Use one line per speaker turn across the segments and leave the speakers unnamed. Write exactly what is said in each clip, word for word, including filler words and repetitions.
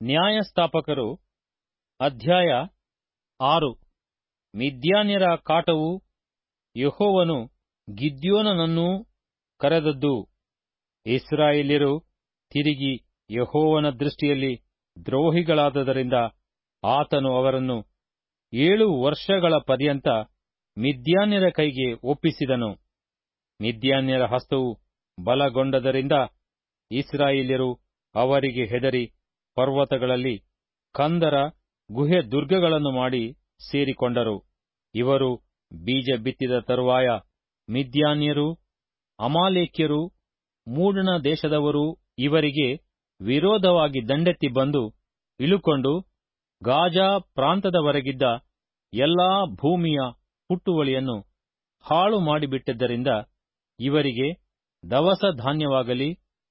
ನ್ಯಾಯಸ್ಥಾಪಕರು ಅಧ್ಯಾಯ ಆರು. ಮಿದ್ಯಾನ್ಯರ ಕಾಟವು ಯೆಹೋವನು ಗಿದ್ಯೋನನನ್ನೂ ಕರೆದದ್ದು. ಇಸ್ರಾಯೇಲ್ಯರು ತಿರುಗಿ ಯೆಹೋವನ ದೃಷ್ಟಿಯಲ್ಲಿ ದ್ರೋಹಿಗಳಾದದರಿಂದ ಆತನು ಅವರನ್ನು ಏಳು ವರ್ಷಗಳ ಪರ್ಯಂತ ಮಿದ್ಯಾನ್ಯರ ಕೈಗೆ ಒಪ್ಪಿಸಿದನು. ಮಿದ್ಯಾನ್ಯರ ಹಸ್ತವು ಬಲಗೊಂಡದರಿಂದ ಇಸ್ರಾಯೇಲ್ಯರು ಅವರಿಗೆ ಹೆದರಿ ಪರ್ವತಗಳಲ್ಲಿ ಕಂದರ ಗುಹೆ ದುರ್ಗಗಳನ್ನು ಮಾಡಿ ಸೇರಿಕೊಂಡರು. ಇವರು ಬೀಜ ಬಿತ್ತಿದ ತರುವಾಯ ಮಿದ್ಯಾನ್ಯರು, ಅಮಾಲೇಕ್ಯರು, ಮೂಡಣ ದೇಶದವರು ಇವರಿಗೆ ವಿರೋಧವಾಗಿ ದಂಡೆತ್ತಿ ಬಂದು ಇಳುಕೊಂಡು ಗಾಜಾ ಪ್ರಾಂತದವರೆಗಿದ್ದ ಎಲ್ಲಾ ಭೂಮಿಯ ಹುಟ್ಟುವಳಿಯನ್ನು ಹಾಳು ಮಾಡಿಬಿಟ್ಟಿದ್ದರಿಂದ ಇವರಿಗೆ ದವಸ ಧಾನ್ಯವಾಗಲಿ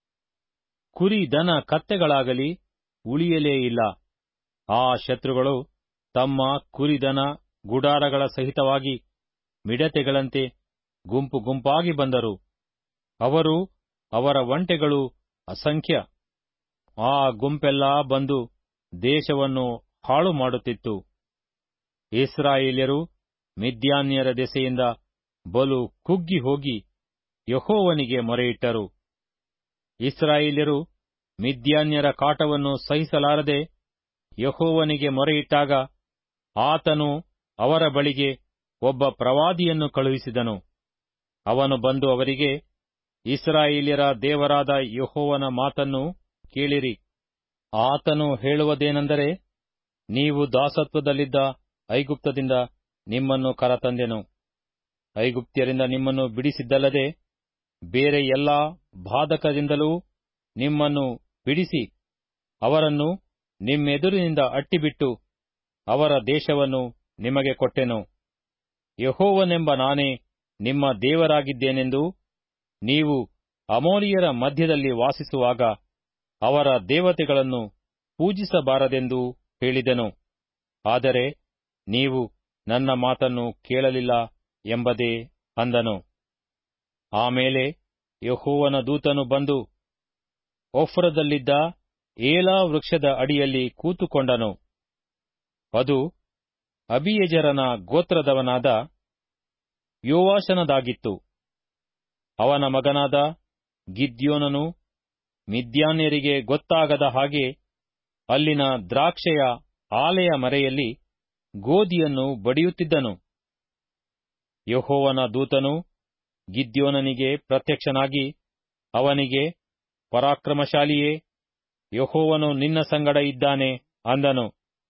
ಕುರಿ ದನ ಕತ್ತೆಗಳಾಗಲಿ ಉಳಿಯಲೇ ಇಲ್ಲ. ಆ ಶತ್ರುಗಳು ತಮ್ಮ ಕುರಿದನ ಗುಡಾರಗಳ ಸಹಿತವಾಗಿ ಮಿಡತೆಗಳಂತೆ ಗುಂಪು ಗುಂಪಾಗಿ ಬಂದರು. ಅವರು ಅವರ ಒಂಟೆಗಳು ಅಸಂಖ್ಯ. ಆ ಗುಂಪೆಲ್ಲಾ ಬಂದು ದೇಶವನ್ನು ಹಾಳು ಮಾಡುತ್ತಿತ್ತು. ಇಸ್ರಾಯೇಲ್ಯರು ಮಿದ್ಯಾನ್ಯರ ದೆಸೆಯಿಂದ ಬಲು ಕುಗ್ಗಿ ಹೋಗಿ ಯೆಹೋವನಿಗೆ ಮೊರೆಯಿಟ್ಟರು. ಇಸ್ರಾಯೇಲ್ಯರು ಮಿದ್ಯಾನ್ಯರ ಕಾಟವನ್ನು ಸಹಿಸಲಾರದೆ ಯೆಹೋವನಿಗೆ ಮೊರೆಯಿಟ್ಟಾಗ ಆತನು ಅವರ ಬಳಿಗೆ ಒಬ್ಬ ಪ್ರವಾದಿಯನ್ನು ಕಳುಹಿಸಿದನು. ಅವನು ಬಂದು ಅವರಿಗೆ, ಇಸ್ರಾಯೇಲ್ಯರ ದೇವರಾದ ಯೆಹೋವನ ಮಾತನ್ನು ಕೇಳಿರಿ. ಆತನು ಹೇಳುವುದೇನೆಂದರೆ, ನೀವು ದಾಸತ್ವದಲ್ಲಿದ್ದ ಐಗುಪ್ತದಿಂದ ನಿಮ್ಮನ್ನು ಕರತಂದೆನು. ಐಗುಪ್ತ್ಯರಿಂದ ನಿಮ್ಮನ್ನು ಬಿಡಿಸಿದ್ದಲ್ಲದೆ ಬೇರೆ ಎಲ್ಲಾ ಬಾಧಕದಿಂದಲೂ ನಿಮ್ಮನ್ನು ಬಿಡಿಸಿ ಅವರನ್ನು ನಿಮ್ಮೆದುರಿನಿಂದ ಅಟ್ಟಿಬಿಟ್ಟು ಅವರ ದೇಶವನ್ನು ನಿಮಗೆ ಕೊಟ್ಟೆನು. ಯೆಹೋವನೆಂಬ ನಾನೇ ನಿಮ್ಮ ದೇವರಾಗಿದ್ದೇನೆಂದೂ ನೀವು ಅಮೋರಿಯರ ಮಧ್ಯದಲ್ಲಿ ವಾಸಿಸುವಾಗ ಅವರ ದೇವತೆಗಳನ್ನು ಪೂಜಿಸಬಾರದೆಂದೂ ಹೇಳಿದೆನು. ಆದರೆ ನೀವು ನನ್ನ ಮಾತನ್ನು ಕೇಳಲಿಲ್ಲ ಎಂಬುದೇ ಅಂದನು. ಆಮೇಲೆ ಯೆಹೋವನ ದೂತನು ಬಂದು ಒಫ್ರದಲ್ಲಿದ್ದ ಏಲಾ ವೃಕ್ಷದ ಅಡಿಯಲ್ಲಿ ಕೂತುಕೊಂಡನು. ಅದು ಅಬೀಯೆಜರನ ಗೋತ್ರದವನಾದ ಯೋವಾಷನದಾಗಿತ್ತು. ಅವನ ಮಗನಾದ ಗಿದ್ಯೋನನು ಮಿದ್ಯಾನ್ಯರಿಗೆ ಗೊತ್ತಾಗದ ಹಾಗೆ ಅಲ್ಲಿನ ದ್ರಾಕ್ಷೆಯ ಆಲೆಯ ಮರೆಯಲ್ಲಿ ಗೋದಿಯನ್ನು ಬಡಿಯುತ್ತಿದ್ದನು. ಯೆಹೋವನ ದೂತನು ಗಿದ್ಯೋನನಿಗೆ ಪ್ರತ್ಯಕ್ಷನಾಗಿ ಅವನಿಗೆ, ಪರಾಕ್ರಮಶಾಲಿಯೇ, ಯೆಹೋವನು ನಿನ್ನ ಸಂಗಡ ಇದ್ದಾನೆ ಅಂದನು.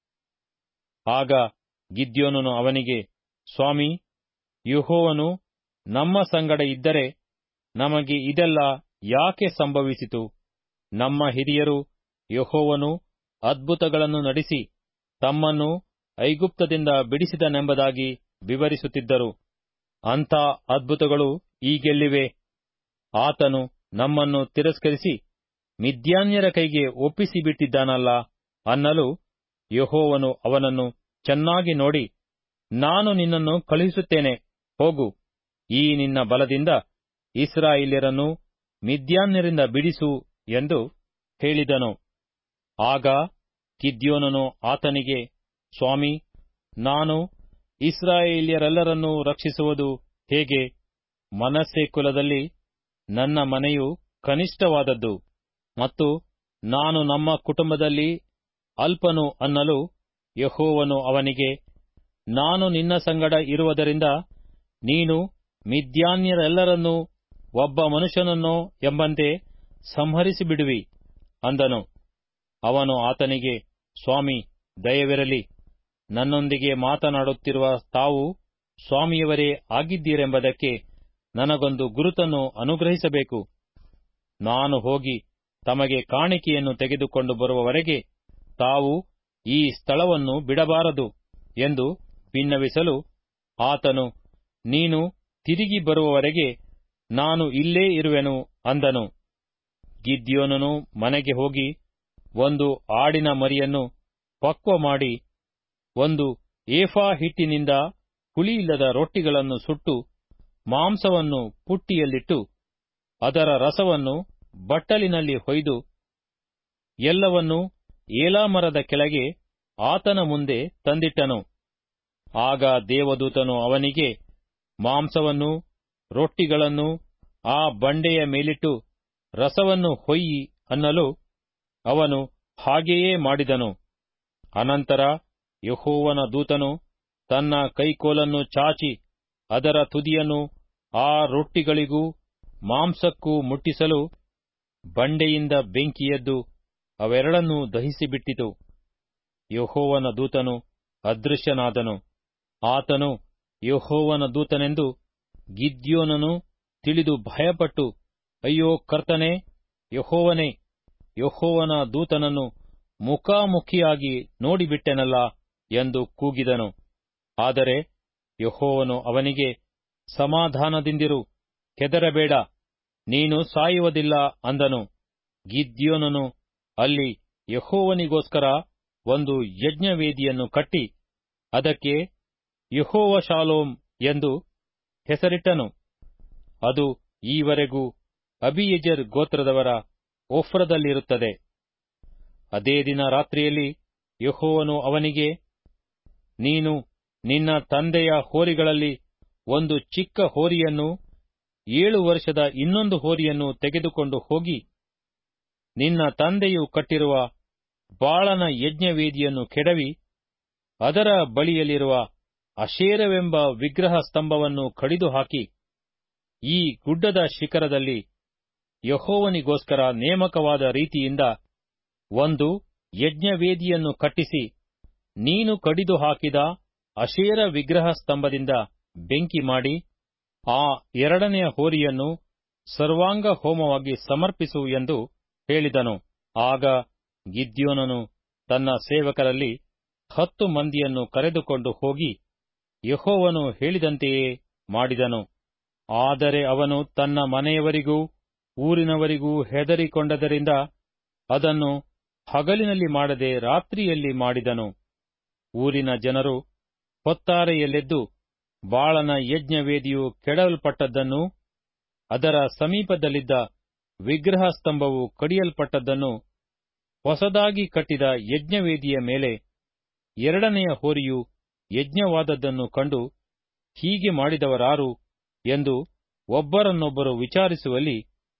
ಆಗ ಗಿದ್ಯೋನನು ಅವನಿಗೆ, ಸ್ವಾಮಿ, ಯೆಹೋವನು ನಮ್ಮ ಸಂಗಡ ಇದ್ದರೆ ನಮಗೆ ಇದೆಲ್ಲ ಯಾಕೆ ಸಂಭವಿಸಿತು? ನಮ್ಮ ಹಿರಿಯರು ಯೆಹೋವನು ಅದ್ಭುತಗಳನ್ನು ನಡೆಸಿ ತಮ್ಮನ್ನು ಐಗುಪ್ತದಿಂದ ಬಿಡಿಸಿದನೆಂಬುದಾಗಿ ವಿವರಿಸುತ್ತಿದ್ದರು. ಅಂಥ ಅದ್ಭುತಗಳು ಈಗೆಲ್ಲಿವೆ? ಆತನು ನಮ್ಮನ್ನು ತಿರಸ್ಕರಿಸಿ ಮಿದ್ಯಾನ್ಯರ ಕೈಗೆ ಒಪ್ಪಿಸಿಬಿಟ್ಟಿದ್ದಾನಲ್ಲ ಅನ್ನಲು ಯೆಹೋವನು ಅವನನ್ನು ಚೆನ್ನಾಗಿ ನೋಡಿ, ನಾನು ನಿನ್ನನ್ನು ಕಳುಹಿಸುತ್ತೇನೆ, ಹೋಗು, ಈ ನಿನ್ನ ಬಲದಿಂದ ಇಸ್ರಾಯೇಲ್ಯರನ್ನು ಮಿದ್ಯಾನ್ಯರಿಂದ ಬಿಡಿಸು ಎಂದು ಹೇಳಿದನು. ಆಗ ಗಿದ್ಯೋನನು ಆತನಿಗೆ, ಸ್ವಾಮಿ, ನಾನು ಇಸ್ರಾಯೇಲ್ಯರೆಲ್ಲರನ್ನೂ ರಕ್ಷಿಸುವುದು ಹೇಗೆ? ಮನಸ್ಸೆ ಕುಲದಲ್ಲಿ ನನ್ನ ಮನೆಯು ಕನಿಷ್ಠವಾದದ್ದು ಮತ್ತು ನಾನು ನಮ್ಮ ಕುಟುಂಬದಲ್ಲಿ ಅಲ್ಪನು ಅನ್ನಲು ಯೆಹೋವನು ಅವನಿಗೆ, ನಾನು ನಿನ್ನ ಸಂಗಡ ಇರುವುದರಿಂದ ನೀನು ಮಿದ್ಯಾನ್ಯರೆಲ್ಲರನ್ನೂ ಒಬ್ಬ ಮನುಷ್ಯನನ್ನೋ ಎಂಬಂತೆ ಸಂಹರಿಸಿಬಿಡುವಿ ಅಂದನು. ಅವನು ಆತನಿಗೆ, ಸ್ವಾಮಿ, ದಯವಿರಲಿ, ನನ್ನೊಂದಿಗೆ ಮಾತನಾಡುತ್ತಿರುವ ತಾವು ಸ್ವಾಮಿಯವರೇ ಆಗಿದ್ದೀರೆಂಬುದಕ್ಕೆ ನನಗೊಂದು ಗುರುತನ್ನು ಅನುಗ್ರಹಿಸಬೇಕು. ನಾನು ಹೋಗಿ ತಮಗೆ ಕಾಣಿಕೆಯನ್ನು ತೆಗೆದುಕೊಂಡು ಬರುವವರೆಗೆ ತಾವು ಈ ಸ್ಥಳವನ್ನು ಬಿಡಬಾರದು ಎಂದು ಬಿನ್ನವಿಸಲು ಆತನು, ನೀನು ತಿರುಗಿ ಬರುವವರೆಗೆ ನಾನು ಇಲ್ಲೇ ಇರುವೆನು ಅಂದನು. ಗಿದ್ಯೋನನು ಮನೆಗೆ ಹೋಗಿ ಒಂದು ಆಡಿನ ಮರಿಯನ್ನು ಪಕ್ವ ಮಾಡಿ ಒಂದು ಏಫಾ ಹಿಟ್ಟಿನಿಂದ ಹುಳಿಯಿಲ್ಲದ ರೊಟ್ಟಿಗಳನ್ನು ಸುಟ್ಟು ಮಾಂಸವನ್ನು ಪುಟ್ಟಿಯಲ್ಲಿಟ್ಟು ಅದರ ರಸವನ್ನು ಬಟ್ಟಲಿನಲ್ಲಿ ಹೊಯ್ದು ಎಲ್ಲವನ್ನೂ ಏಲಾ ಮರದ ಕೆಳಗೆ ಆತನ ಮುಂದೆ ತಂದಿಟ್ಟನು. ಆಗ ದೇವದೂತನು ಅವನಿಗೆ, ಮಾಂಸವನ್ನು ರೊಟ್ಟಿಗಳನ್ನು ಆ ಬಂಡೆಯ ಮೇಲಿಟ್ಟು ರಸವನ್ನು ಹೊಯ್ಯಿ ಅನ್ನಲು ಅವನು ಹಾಗೆಯೇ ಮಾಡಿದನು. ಅನಂತರ ಯೆಹೋವನ ದೂತನು ತನ್ನ ಕೈಕೋಲನ್ನು ಚಾಚಿ ಅದರ ತುದಿಯನ್ನು ಆ ರೊಟ್ಟಿಗಳಿಗೂ ಮಾಂಸಕ್ಕೂ ಮುಟ್ಟಿಸಲು ಬಂಡೆಯಿಂದ ಬೆಂಕಿಯೆದ್ದು ಅವೆರಡನ್ನೂ ದಹಿಸಿಬಿಟ್ಟಿತು. ಯೆಹೋವನ ದೂತನು ಅದೃಶ್ಯನಾದನು. ಆತನು ಯೆಹೋವನ ದೂತನೆಂದು ಗಿದ್ಯೋನನು ತಿಳಿದು ಭಯಪಟ್ಟು, ಅಯ್ಯೋ ಕರ್ತನೇ, ಯೆಹೋವನೇ, ಯೆಹೋವನ ದೂತನನ್ನು ಮುಖಾಮುಖಿಯಾಗಿ ನೋಡಿಬಿಟ್ಟೆನಲ್ಲ ಎಂದು ಕೂಗಿದನು. ಆದರೆ ಯೆಹೋವನು ಅವನಿಗೆ, ಸಮಾಧಾನದಿಂದಿರು, ಹೆದರಬೇಡ, ನೀನು ಸಾಯುವುದಿಲ್ಲ ಅಂದನು. ಗಿದ್ಯೋನನು ಅಲ್ಲಿ ಯೆಹೋವನಿಗೋಸ್ಕರ ಒಂದು ಯಜ್ಞವೇದಿಯನ್ನು ಕಟ್ಟಿ ಅದಕ್ಕೆ ಯೆಹೋವ ಶಾಲೋಮ್ ಎಂದು ಹೆಸರಿಟ್ಟನು. ಅದು ಈವರೆಗೂ ಅಬೀಯೆಜೆರ್ ಗೋತ್ರದವರ ಒಫ್ರದಲ್ಲಿರುತ್ತದೆ. ಅದೇ ದಿನ ರಾತ್ರಿಯಲ್ಲಿ ಯೆಹೋವನು ಅವನಿಗೆ, ನೀನು ನಿನ್ನ ತಂದೆಯ ಹೋರಿಗಳಲ್ಲಿ ಒಂದು ಚಿಕ್ಕ ಹೋರಿಯನ್ನು, ಏಳು ವರ್ಷದ ಇನ್ನೊಂದು ಹೋರಿಯನ್ನು ತೆಗೆದುಕೊಂಡು ಹೋಗಿ ನಿನ್ನ ತಂದೆಯು ಕಟ್ಟಿರುವ ಬಾಳನ ಯಜ್ಞವೇದಿಯನ್ನು ಕೆಡವಿ ಅದರ ಬಳಿಯಲ್ಲಿರುವ ಅಶೇರವೆಂಬ ವಿಗ್ರಹ ಸ್ತಂಭವನ್ನು ಕಡಿದು ಹಾಕಿ, ಈ ಗುಡ್ಡದ ಶಿಖರದಲ್ಲಿ ಯೆಹೋವನಿಗೋಸ್ಕರ ನೇಮಕವಾದ ರೀತಿಯಿಂದ ಒಂದು ಯಜ್ಞವೇದಿಯನ್ನು ಕಟ್ಟಿಸಿ, ನೀನು ಕಡಿದು ಹಾಕಿದ ಅಶೇರ ವಿಗ್ರಹ ಸ್ತಂಭದಿಂದ ಬೆಂಕಿ ಮಾಡಿ ಆ ಎರಡನೆಯ ಹೋರಿಯನ್ನು ಸರ್ವಾಂಗ ಹೋಮವಾಗಿ ಸಮರ್ಪಿಸು ಎಂದು ಹೇಳಿದನು. ಆಗ ಗಿದ್ಯೋನನು ತನ್ನ ಸೇವಕರಲ್ಲಿ ಹತ್ತು ಮಂದಿಯನ್ನು ಕರೆದುಕೊಂಡು ಹೋಗಿ ಯೆಹೋವನು ಹೇಳಿದಂತೆಯೇ ಮಾಡಿದನು. ಆದರೆ ಅವನು ತನ್ನ ಮನೆಯವರಿಗೂ ಊರಿನವರಿಗೂ ಹೆದರಿಕೊಂಡದರಿಂದ ಅದನ್ನು ಹಗಲಿನಲ್ಲಿ ಮಾಡದೆ ರಾತ್ರಿಯಲ್ಲಿ ಮಾಡಿದನು. ಊರಿನ ಜನರು ಹೊತ್ತಾರೆಯಲ್ಲೆದ್ದು ಬಾಳನ ಯಜ್ಞವೇದಿಯು ಕೆಡವಲ್ಪಟ್ಟದ್ದನ್ನೂ ಅದರ ಸಮೀಪದಲ್ಲಿದ್ದ ವಿಗ್ರಹ ಸ್ತಂಭವು ಕಡಿಯಲ್ಪಟ್ಟದ್ದನ್ನು, ಹೊಸದಾಗಿ ಕಟ್ಟಿದ ಯಜ್ಞವೇದಿಯ ಮೇಲೆ ಎರಡನೆಯ ಹೋರಿಯು ಯಜ್ಞವಾದದ್ದನ್ನು ಕಂಡು, ಹೀಗೆ ಮಾಡಿದವರಾರು ಎಂದು ಒಬ್ಬರನ್ನೊಬ್ಬರು ವಿಚಾರಿಸುವಲ್ಲಿ,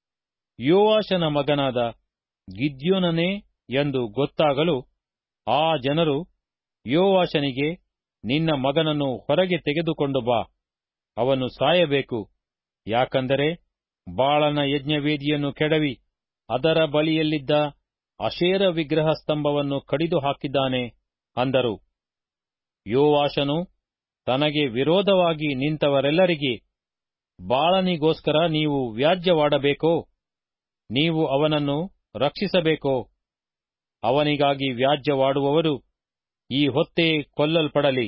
ಯೋವಾಷನ ಮಗನಾದ ಗಿದ್ಯೋನನೇ ಎಂದು ಗೊತ್ತಾಗಲು ಆ ಜನರು ಯೋವಾಷನಿಗೆ, ನಿನ್ನ ಮಗನನ್ನು ಹೊರಗೆ ತೆಗೆದುಕೊಂಡು ಬಾ, ಅವನು ಸಾಯಬೇಕು, ಯಾಕಂದರೆ ಬಾಳನ ಯಜ್ಞವೇದಿಯನ್ನು ಕೆಡವಿ ಅದರ ಬಳಿಯಲ್ಲಿದ್ದ ಅಶೇರ ವಿಗ್ರಹ ಸ್ತಂಭವನ್ನು ಕಡಿದು ಹಾಕಿದ್ದಾನೆ ಅಂದರು. ಯೋವಾಷನು ತನಗೆ ವಿರೋಧವಾಗಿ ನಿಂತವರೆಲ್ಲರಿಗೆ, ಬಾಳನಿಗೋಸ್ಕರ ನೀವು ವ್ಯಾಜ್ಯವಾಡಬೇಕೋ, ನೀವು ಅವನನ್ನು ರಕ್ಷಿಸಬೇಕೋ? ಅವನಿಗಾಗಿ ವ್ಯಾಜ್ಯವಾಡುವವರು ಈ ಹೊತ್ತೇ ಕೊಲ್ಲಲ್ಪಡಲಿ.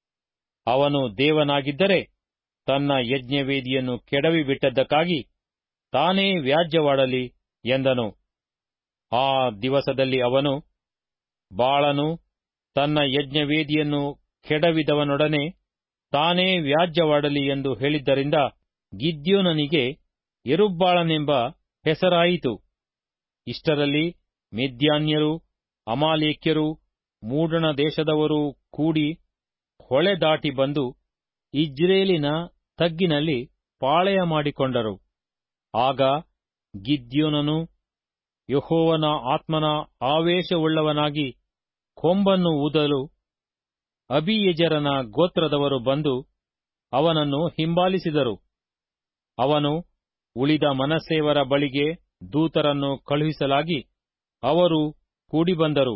ಅವನು ದೇವನಾಗಿದ್ದರೆ ತನ್ನ ಯಜ್ಞವೇದಿಯನ್ನು ಕೆಡವಿಬಿಟ್ಟದ್ದಕ್ಕಾಗಿ ತಾನೇ ವ್ಯಾಜ್ಯವಾಡಲಿ ಎಂದನು. ಆ ದಿವಸದಲ್ಲಿ ಅವನು, ಬಾಳನು ತನ್ನ ಯಜ್ಞವೇದಿಯನ್ನು ಕೆಡವಿದವನೊಡನೆ ತಾನೇ ವ್ಯಾಜ್ಯವಾಡಲಿ ಎಂದು ಹೇಳಿದ್ದರಿಂದ ಗಿದ್ಯೋನನಿಗೆ ಯೆರುಬ್ಬಾಳನೆಂಬ ಹೆಸರಾಯಿತು. ಇಷ್ಟರಲ್ಲಿ ಮಿದ್ಯಾನ್ಯರು, ಅಮಾಲೇಕ್ಯರು, ಮೂಡಣ ದೇಶದವರೂ ಕೂಡಿ ಹೊಳೆ ದಾಟಿ ಬಂದು ಇಜ್ರೇಲಿನ ತಗ್ಗಿನಲ್ಲಿ ಪಾಳೆಯ ಮಾಡಿಕೊಂಡರು. ಆಗ ಗಿದ್ಯೋನನು ಯೆಹೋವನ ಆತ್ಮನ ಆವೇಶವುಳ್ಳವನಾಗಿ ಕೊಂಬನ್ನು ಊದಲು ಅಬೀಯೆಜೆರನ ಗೋತ್ರದವರು ಬಂದು ಅವನನ್ನು ಹಿಂಬಾಲಿಸಿದರು. ಅವನು ಉಳಿದ ಮನಸ್ಸೆಯವರ ಬಳಿಗೆ ದೂತರನ್ನು ಕಳುಹಿಸಲಾಗಿ ಅವರು ಕೂಡಿಬಂದರು.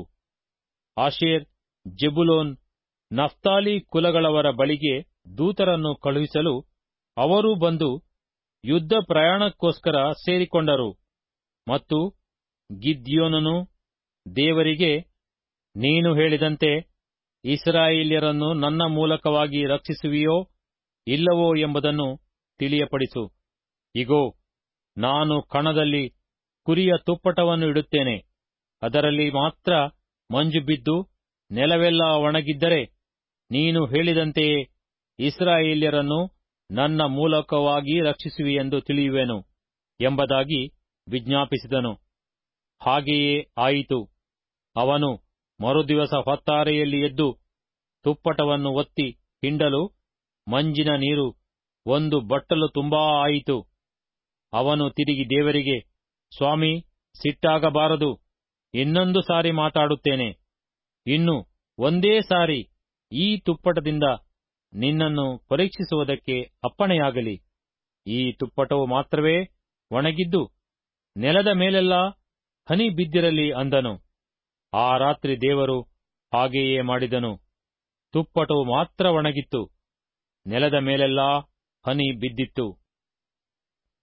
ಆಶೇರ್, ಜೆಬುಲೂನ್, ನಫ್ತಾಲಿ ಕುಲಗಳವರ ಬಳಿಗೆ ದೂತರನ್ನು ಕಳುಹಿಸಲು ಅವರೂ ಬಂದು ಯುದ್ಧ ಪ್ರಯಾಣಕ್ಕೋಸ್ಕರ ಸೇರಿಕೊಂಡರು. ಮತ್ತು ಗಿದ್ಯೋನನು ದೇವರಿಗೆ, ನೀನು ಹೇಳಿದಂತೆ ಇಸ್ರಾಯೇಲ್ಯರನ್ನು ನನ್ನ ಮೂಲಕವಾಗಿ ರಕ್ಷಿಸುವಿಯೋ ಇಲ್ಲವೋ ಎಂಬುದನ್ನು ತಿಳಿಯಪಡಿಸು. ಇಗೋ, ನಾನು ಕಣದಲ್ಲಿ ಕುರಿಯ ತುಪ್ಪಟವನ್ನು ಇಡುತ್ತೇನೆ, ಅದರಲ್ಲಿ ಮಾತ್ರ ಮಂಜು ಬಿದ್ದು ನೆಲವೆಲ್ಲ ಒಣಗಿದ್ದರೆ ನೀನು ಹೇಳಿದಂತೆಯೇ ಇಸ್ರಾಯೇಲ್ಯರನ್ನು ನನ್ನ ಮೂಲಕವಾಗಿ ರಕ್ಷಿಸುವಿಯೆಂದು ತಿಳಿಯುವೆನು ಎಂಬುದಾಗಿ ವಿಜ್ಞಾಪಿಸಿದನು. ಹಾಗೆಯೇ ಆಯಿತು. ಅವನು ಮರುದಿವಸ ಹೊತ್ತಾರೆಯಲ್ಲಿ ಎದ್ದು ತುಪ್ಪಟವನ್ನು ಒತ್ತಿ ಹಿಂಡಲು ಮಂಜಿನ ನೀರು ಒಂದು ಬಟ್ಟಲು ತುಂಬಾ ಆಯಿತು. ಅವನು ತಿರುಗಿ ದೇವರಿಗೆ, ಸ್ವಾಮಿ, ಸಿಟ್ಟಾಗಬಾರದು, ಇನ್ನೊಂದು ಸಾರಿ ಮಾತಾಡುತ್ತೇನೆ. ಇನ್ನು ಒಂದೇ ಸಾರಿ ಈ ತುಪ್ಪಟದಿಂದ ನಿನ್ನನ್ನು ಪರೀಕ್ಷಿಸುವುದಕ್ಕೆ ಅಪ್ಪಣೆಯಾಗಲಿ. ಈ ತುಪ್ಪಟವು ಮಾತ್ರವೇ ಒಣಗಿದ್ದು ನೆಲದ ಮೇಲೆಲ್ಲ ಹನಿ ಬಿದ್ದಿರಲಿ ಅಂದನು. ಆ ರಾತ್ರಿ ದೇವರು ಹಾಗೆಯೇ ಮಾಡಿದನು. ತುಪ್ಪಟವು ಮಾತ್ರ ಒಣಗಿತ್ತು, ನೆಲದ ಮೇಲೆಲ್ಲ ಹನಿ ಬಿದ್ದಿತ್ತು.